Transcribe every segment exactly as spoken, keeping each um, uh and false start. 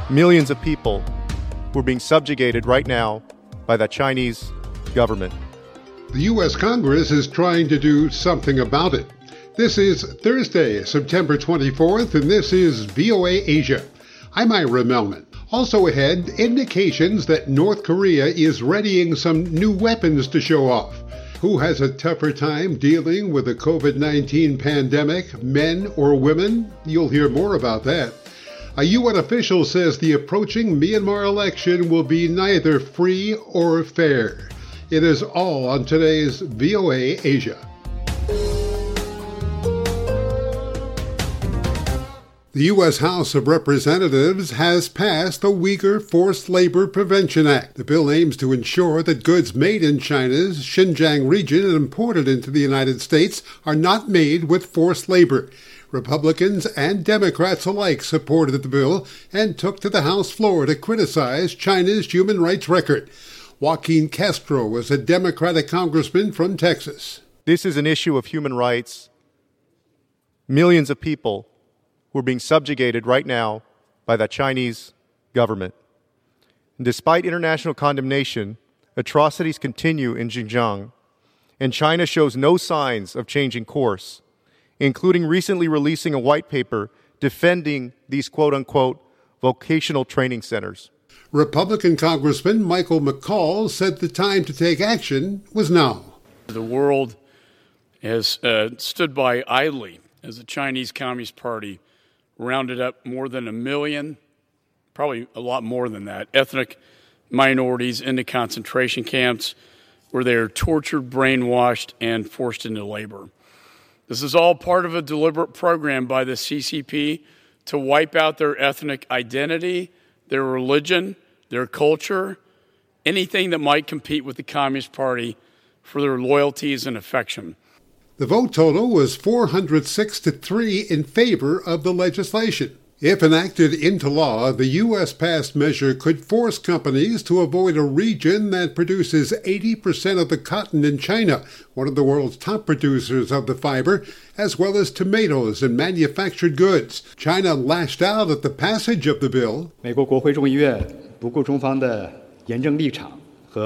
millions of people who are being subjugated right now by the Chinese government. The U S Congress is trying to do something about it. This is Thursday, September twenty-fourth, and this is V O A Asia. I'm Ira Melman. Also ahead, indications that North Korea is readying some new weapons to show off. Who has a tougher time dealing with the covid nineteen pandemic, men or women? You'll hear more about that. A U N official says the approaching Myanmar election will be neither free or fair. It is all on today's V O A Asia. The U S House of Representatives has passed the Uyghur Forced Labor Prevention Act. The bill aims to ensure that goods made in China's Xinjiang region and imported into the United States are not made with forced labor. Republicans and Democrats alike supported the bill and took to the House floor to criticize China's human rights record. Joaquin Castro was a Democratic congressman from Texas. This is an issue of human rights. Millions of people who are being subjugated right now by the Chinese government. And despite international condemnation, atrocities continue in Xinjiang, and China shows no signs of changing course, including recently releasing a white paper defending these quote-unquote vocational training centers. Republican Congressman Michael McCaul said the time to take action was now. The world has uh, stood by idly as the Chinese Communist Party rounded up more than a million, probably a lot more than that, ethnic minorities into concentration camps where they are tortured, brainwashed, and forced into labor. This is all part of a deliberate program by the C C P to wipe out their ethnic identity, their religion, their culture, anything that might compete with the Communist Party for their loyalties and affection. The vote total was four hundred six to three in favor of the legislation. If enacted into law, the U S passed measure could force companies to avoid a region that produces eighty percent of the cotton in China, one of the world's top producers of the fiber, as well as tomatoes and manufactured goods. China lashed out at the passage of the bill. 美国国会众议院不顾中方的严正立场。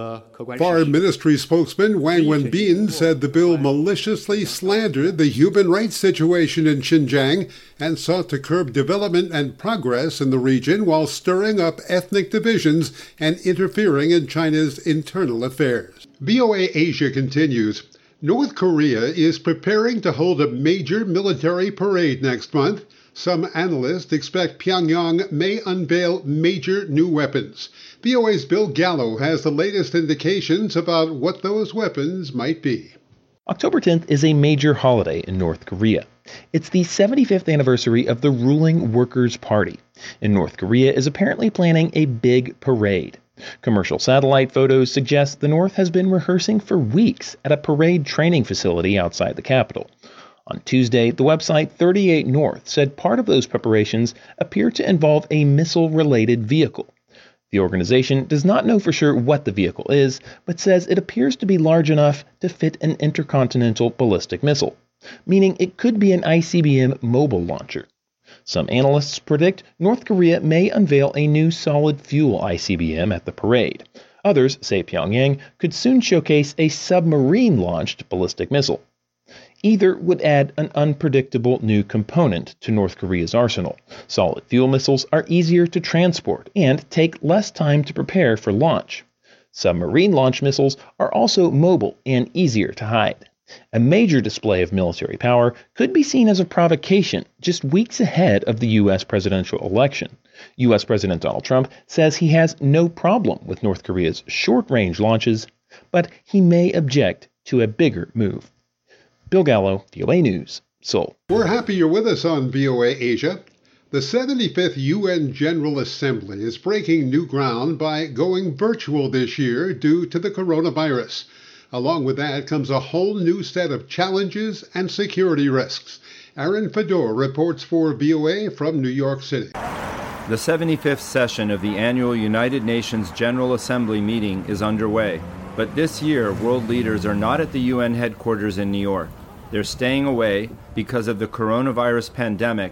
Foreign Ministry spokesman Wang Wenbin said the bill maliciously slandered the human rights situation in Xinjiang and sought to curb development and progress in the region while stirring up ethnic divisions and interfering in China's internal affairs. V O A Asia continues. North Korea is preparing to hold a major military parade next month. Some analysts expect Pyongyang may unveil major new weapons. V O A's Bill Gallo has the latest indications about what those weapons might be. October tenth is a major holiday in North Korea. It's the seventy-fifth anniversary of the ruling Workers' Party, and North Korea is apparently planning a big parade. Commercial satellite photos suggest the North has been rehearsing for weeks at a parade training facility outside the capital. On Tuesday, the website thirty-eight North said part of those preparations appear to involve a missile-related vehicle. The organization does not know for sure what the vehicle is, but says it appears to be large enough to fit an intercontinental ballistic missile, meaning it could be an I C B M mobile launcher. Some analysts predict North Korea may unveil a new solid-fuel I C B M at the parade. Others say Pyongyang could soon showcase a submarine-launched ballistic missile. Either would add an unpredictable new component to North Korea's arsenal. Solid fuel missiles are easier to transport and take less time to prepare for launch. Submarine launch missiles are also mobile and easier to hide. A major display of military power could be seen as a provocation just weeks ahead of the U S presidential election. U S President Donald Trump says he has no problem with North Korea's short-range launches, but he may object to a bigger move. Bill Gallo, V O A News, Seoul. We're happy you're with us on V O A Asia. The seventy-fifth U N General Assembly is breaking new ground by going virtual this year due to the coronavirus. Along with that comes a whole new set of challenges and security risks. Aaron Fedor reports for V O A from New York City. The seventy-fifth session of the annual United Nations General Assembly meeting is underway. But this year, world leaders are not at the U N headquarters in New York. They're staying away because of the coronavirus pandemic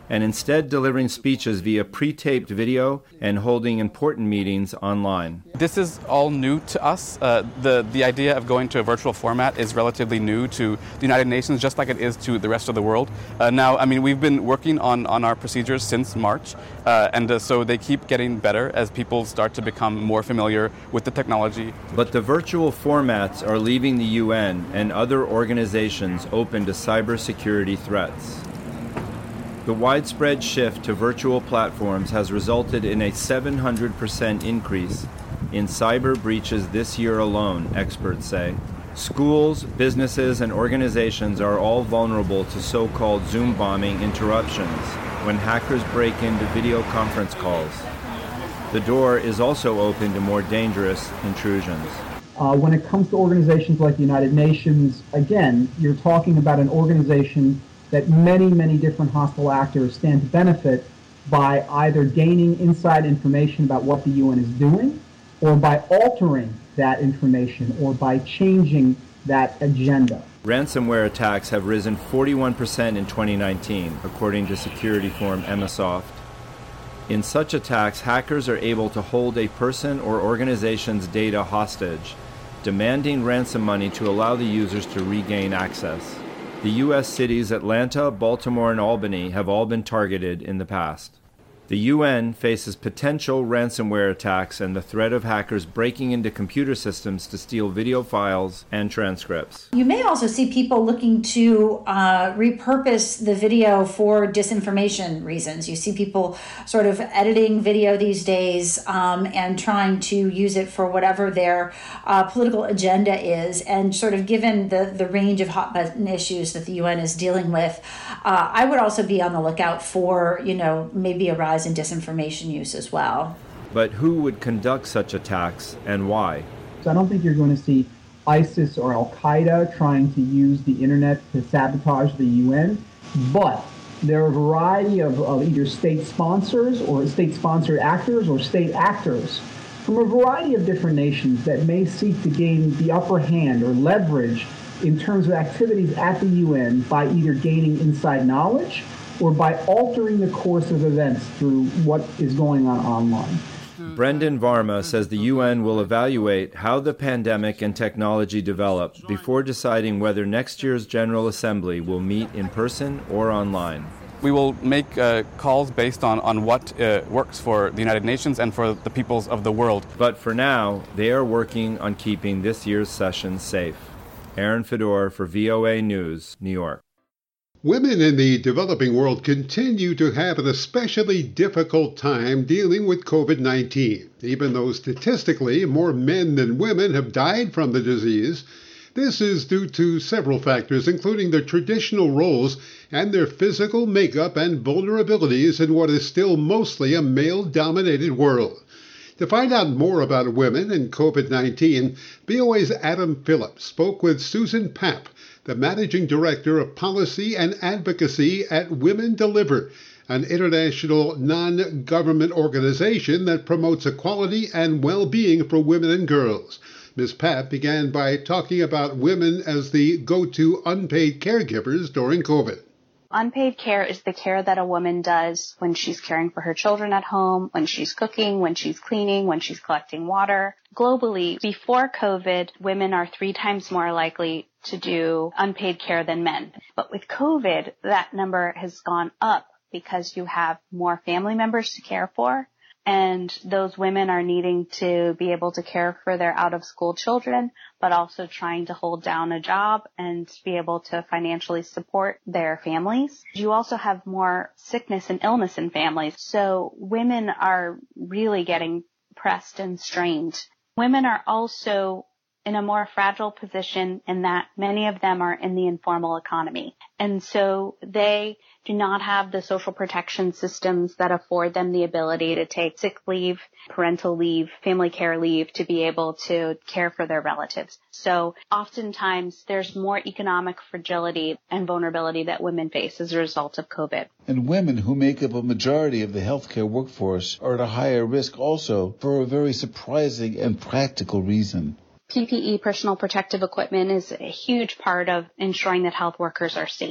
and instead delivering speeches via pre-taped video and holding important meetings online. This is all new to us. Uh, the, the idea of going to a virtual format is relatively new to the United Nations, just like it is to the rest of the world. Uh, now, I mean, we've been working on, on our procedures since March, uh, and uh, so they keep getting better as people start to become more familiar with the technology. But the virtual formats are leaving the U N and other organizations open to cybersecurity threats. The widespread shift to virtual platforms has resulted in a seven hundred percent increase in cyber breaches this year alone, experts say. Schools, businesses, and organizations are all vulnerable to so-called Zoom bombing interruptions when hackers break into video conference calls. The door is also open to more dangerous intrusions. Uh, when it comes to organizations like the United Nations, again, you're talking about an organization that many, many different hostile actors stand to benefit by either gaining inside information about what the U N is doing, or by altering that information, or by changing that agenda. Ransomware attacks have risen forty-one percent in twenty nineteen, according to security firm Emasoft. In such attacks, hackers are able to hold a person or organization's data hostage, demanding ransom money to allow the users to regain access. The U S cities Atlanta, Baltimore, and Albany have all been targeted in the past. The U N faces potential ransomware attacks and the threat of hackers breaking into computer systems to steal video files and transcripts. You may also see people looking to uh, repurpose the video for disinformation reasons. You see people sort of editing video these days um, and trying to use it for whatever their uh, political agenda is. And sort of given the, the range of hot button issues that the U N is dealing with, uh, I would also be on the lookout for, you know, maybe a rise in disinformation use as well. But who would conduct such attacks and why? So I don't think you're going to see ISIS or Al-Qaeda trying to use the internet to sabotage the U N, but there are a variety of, of either state sponsors or state-sponsored actors or state actors from a variety of different nations that may seek to gain the upper hand or leverage in terms of activities at the U N by either gaining inside knowledge or by altering the course of events through what is going on online. Brendan Varma says the U N will evaluate how the pandemic and technology develop before deciding whether next year's General Assembly will meet in person or online. We will make uh, calls based on, on what uh, works for the United Nations and for the peoples of the world. But for now, they are working on keeping this year's session safe. Aaron Fedor for V O A News, New York. Women in the developing world continue to have an especially difficult time dealing with COVID nineteen. Even though statistically more men than women have died from the disease, this is due to several factors, including their traditional roles and their physical makeup and vulnerabilities in what is still mostly a male-dominated world. To find out more about women and COVID nineteen, V O A's Adam Phillips spoke with Susan Papp, the Managing Director of Policy and Advocacy at Women Deliver, an international non-government organization that promotes equality and well-being for women and girls. Miz Papp began by talking about women as the go-to unpaid caregivers during COVID. Unpaid care is the care that a woman does when she's caring for her children at home, when she's cooking, when she's cleaning, when she's collecting water. Globally, before COVID, women are three times more likely to do unpaid care than men. But with COVID, that number has gone up because you have more family members to care for, and those women are needing to be able to care for their out-of-school children, but also trying to hold down a job and be able to financially support their families. You also have more sickness and illness in families, so women are really getting pressed and strained. Women are also in a more fragile position in that many of them are in the informal economy. And so they do not have the social protection systems that afford them the ability to take sick leave, parental leave, family care leave to be able to care for their relatives. So oftentimes there's more economic fragility and vulnerability that women face as a result of COVID. And women, who make up a majority of the healthcare workforce, are at a higher risk also for a very surprising and practical reason. P P E, personal protective equipment, is a huge part of ensuring that health workers are safe.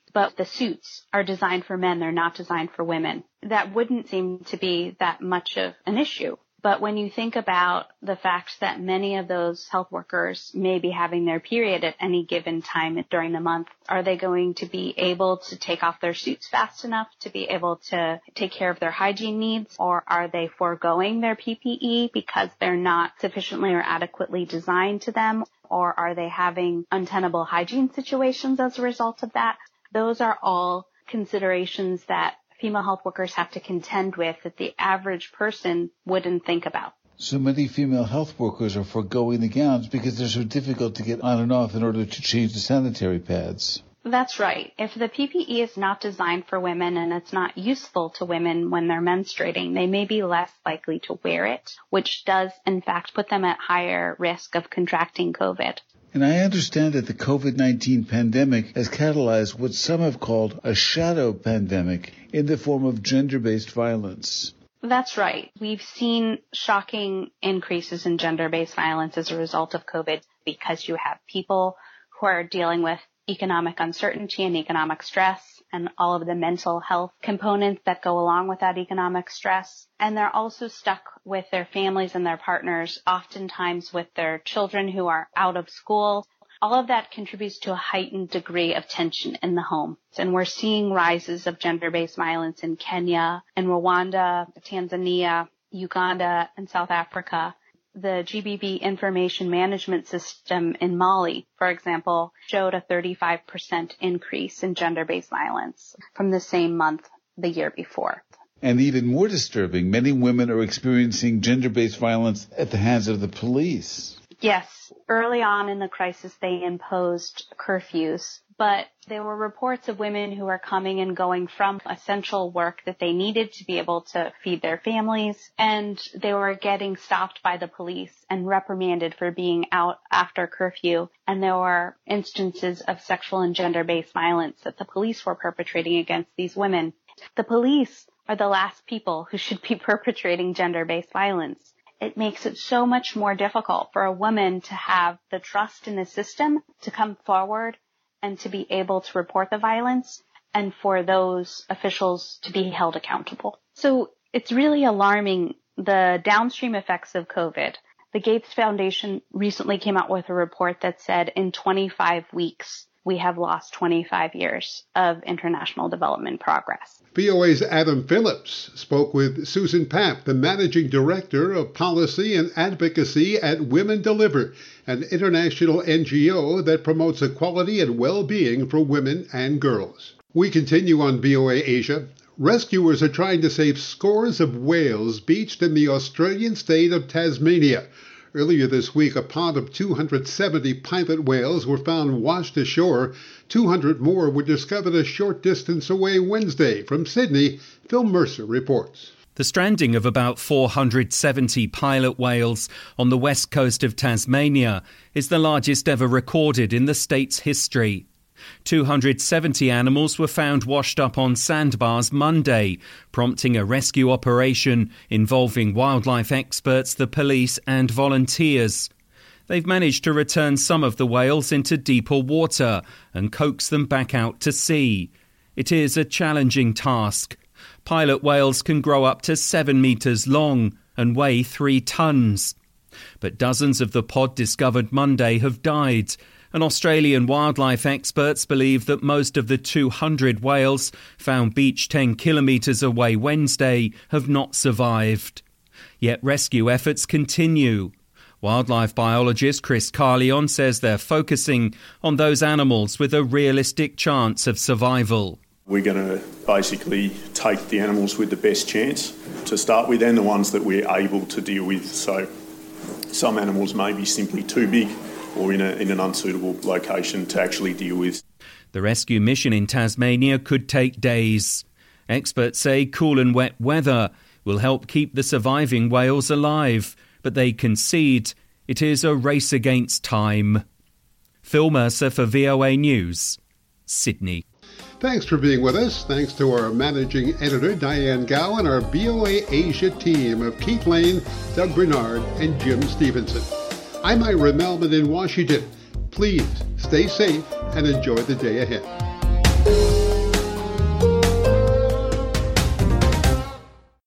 but the suits are designed for men. They're not designed for women. That wouldn't seem to be that much of an issue. But when you think about the fact that many of those health workers may be having their period at any given time during the month, are they going to be able to take off their suits fast enough to be able to take care of their hygiene needs? Or are they foregoing their P P E because they're not sufficiently or adequately designed to them? Or are they having untenable hygiene situations as a result of that? Those are all considerations that female health workers have to contend with that the average person wouldn't think about. So many female health workers are foregoing the gowns because they're so difficult to get on and off in order to change the sanitary pads. That's right. If the P P E is not designed for women and it's not useful to women when they're menstruating, they may be less likely to wear it, which does, in fact, put them at higher risk of contracting COVID. And I understand that the COVID nineteen pandemic has catalyzed what some have called a shadow pandemic in the form of gender-based violence. That's right. We've seen shocking increases in gender-based violence as a result of COVID because you have people who are dealing with economic uncertainty and economic stress and all of the mental health components that go along with that economic stress. And they're also stuck with their families and their partners, oftentimes with their children who are out of school. All of that contributes to a heightened degree of tension in the home. And we're seeing rises of gender-based violence in Kenya, in Rwanda, Tanzania, Uganda, and South Africa. The G B V information management system in Mali, for example, showed a thirty-five percent increase in gender-based violence from the same month the year before. And even more disturbing, many women are experiencing gender-based violence at the hands of the police. Yes, early on in the crisis, they imposed curfews, but there were reports of women who were coming and going from essential work that they needed to be able to feed their families, and they were getting stopped by the police and reprimanded for being out after curfew, and there were instances of sexual and gender-based violence that the police were perpetrating against these women. The police are the last people who should be perpetrating gender-based violence. It makes it so much more difficult for a woman to have the trust in the system to come forward and to be able to report the violence and for those officials to be held accountable. So it's really alarming the downstream effects of COVID. The Gates Foundation recently came out with a report that said in twenty-five weeks, we have lost twenty-five years of international development progress. V O A's Adam Phillips spoke with Susan Papp, the Managing Director of Policy and Advocacy at Women Deliver, an international N G O that promotes equality and well-being for women and girls. We continue on V O A Asia. Rescuers are trying to save scores of whales beached in the Australian state of Tasmania. Earlier this week, a pod of two hundred seventy pilot whales were found washed ashore. two hundred more were discovered a short distance away Wednesday. From Sydney, Phil Mercer reports. The stranding of about four hundred seventy pilot whales on the west coast of Tasmania is the largest ever recorded in the state's history. two hundred seventy animals were found washed up on sandbars Monday, prompting a rescue operation involving wildlife experts, the police and volunteers. They've managed to return some of the whales into deeper water and coax them back out to sea. It is a challenging task. Pilot whales can grow up to seven metres long and weigh three tonnes. But dozens of the pod discovered Monday have died, and Australian wildlife experts believe that most of the two hundred whales found beached ten kilometres away Wednesday have not survived. Yet rescue efforts continue. Wildlife biologist Chris Carleon says they're focusing on those animals with a realistic chance of survival. We're going to basically take the animals with the best chance to start with and the ones that we're able to deal with. So some animals may be simply too big or in, a, in an unsuitable location to actually deal with. The rescue mission in Tasmania could take days. Experts say cool and wet weather will help keep the surviving whales alive, but they concede it is a race against time. Phil Mercer for V O A News, Sydney. Thanks for being with us. Thanks to our managing editor, Diane Gow, and our V O A Asia team of Keith Lane, Doug Bernard, and Jim Stevenson. I'm Ira Melman in Washington. Please stay safe and enjoy the day ahead.